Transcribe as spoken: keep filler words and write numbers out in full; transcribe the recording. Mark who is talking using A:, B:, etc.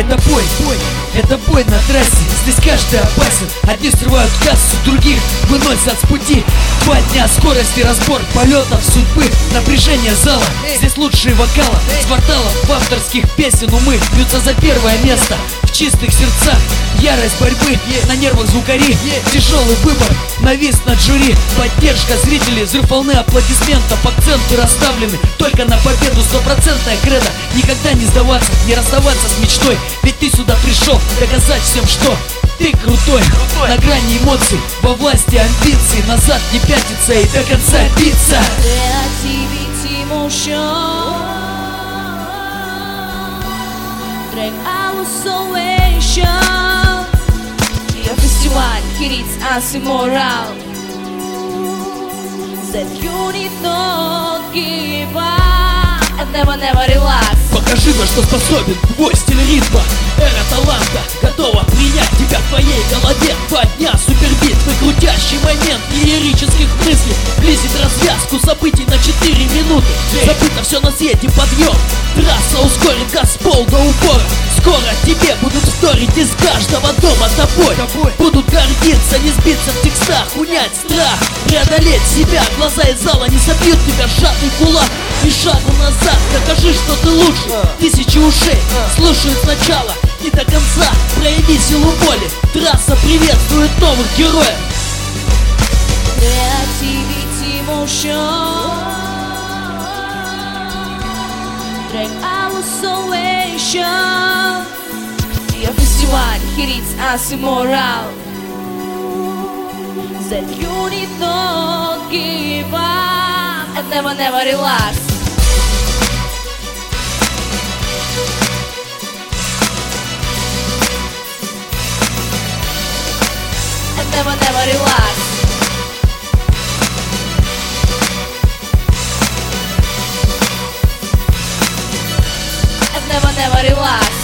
A: Это бой, бой, это бой на трассе. Здесь каждый опасен. Одни срывают кассу, других выносят с пути. Два дня скорости, разбор полетов судьбы. Напряжение зала, здесь лучшие вокалы. С кварталов авторских песен умы бьются за первое место. В чистых сердцах ярость борьбы, на нервах звукари. Тяжелый выбор навис над жюри. Поддержка зрителей, взрыв волны аплодисментов. Акценты расставлены только на победу. Стопроцентная кредо, никогда не сдаваться, не расставаться с мечтой. Ведь ты сюда пришел доказать всем, что ты крутой, крутой. На грани эмоций, во власти амбиций. Назад не пятиться и до конца биться.
B: Creativity motion, трек Hallucination. Your фестиваль Hits as Immoral. That you need not give up and never never relax.
A: Покажи, на что способен твой стиль ритма. Эра таланта готова принять тебя в твоей голове. Два дня супербитвы, крутящий момент лирических мыслей. Близит развязку событий на четыре минуты. Забыто все на свете, подъем. Трасса ускорит газ пол до упора. Скоро тебе будут вторить из каждого дома тобой. Будут гордиться, не сбиться в текстах, унять страх, преодолеть себя. Глаза из зала не собьют тебя, сжатый кулак. И шагу назад, докажи, что ты лучше. Тысячи ушей слушают сначала и до конца. Прояви силу воли, трасса приветствует новых героев.
B: Creativity motion, трек Hallucination. Your фестиваль Hits as Immoral. That you need not give up and never never relax. And never never relax. And never never relax.